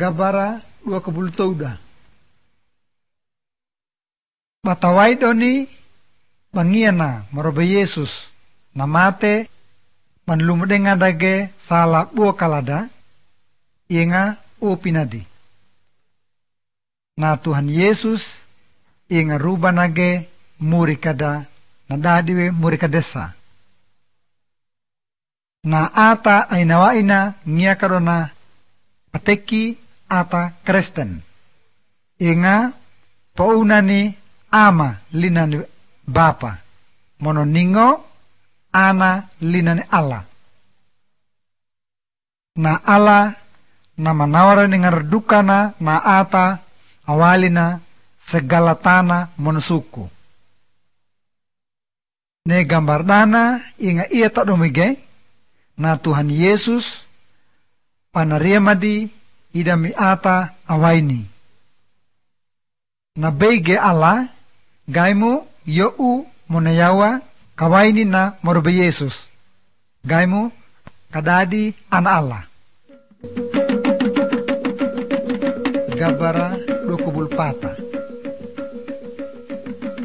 Gabara 27. Batawai doni bangiana marobe Yesus namate manlumudenga dage sala buo kalada inga upinadi. Na Tuhan Yesus inga ruba nage murikada nadadiwe murikadesa. Na ata ainawaina ngia karona ateki ata Kristen. Inga paunani ama linani bapa. Mononingo ana linani Allah. Na Allah na manawara ningardukana na ata awalina segala tanah monosuku. Ne gambar dana inga ia tak domige na Tuhan Yesus panariamadi idami ata awaini. Na beige Allah gaimu yau monayawa kawaini na morobe Yesus. Gaimu kadadi ana Allah. Gabara 24.